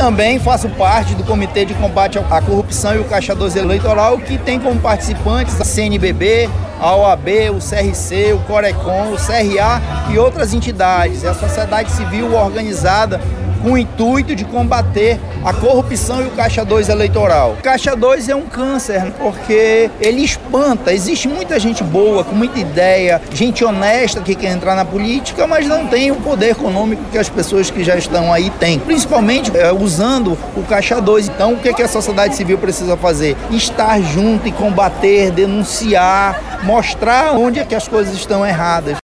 também faço parte do Comitê de Combate à Corrupção e o Caixa 2 Eleitoral, que tem como participantes a CNBB, a OAB, o CRC, o Corecon, o CRA e outras entidades. É a sociedade civil organizada com o intuito de combater a corrupção e o Caixa 2 eleitoral. O Caixa 2 é um câncer, porque ele espanta. Existe muita gente boa, com muita ideia, gente honesta que quer entrar na política, mas não tem o poder econômico que as pessoas que já estão aí têm. Principalmente usando o Caixa 2. Então, o que a sociedade civil precisa fazer? Estar junto e combater, denunciar, mostrar onde é que as coisas estão erradas.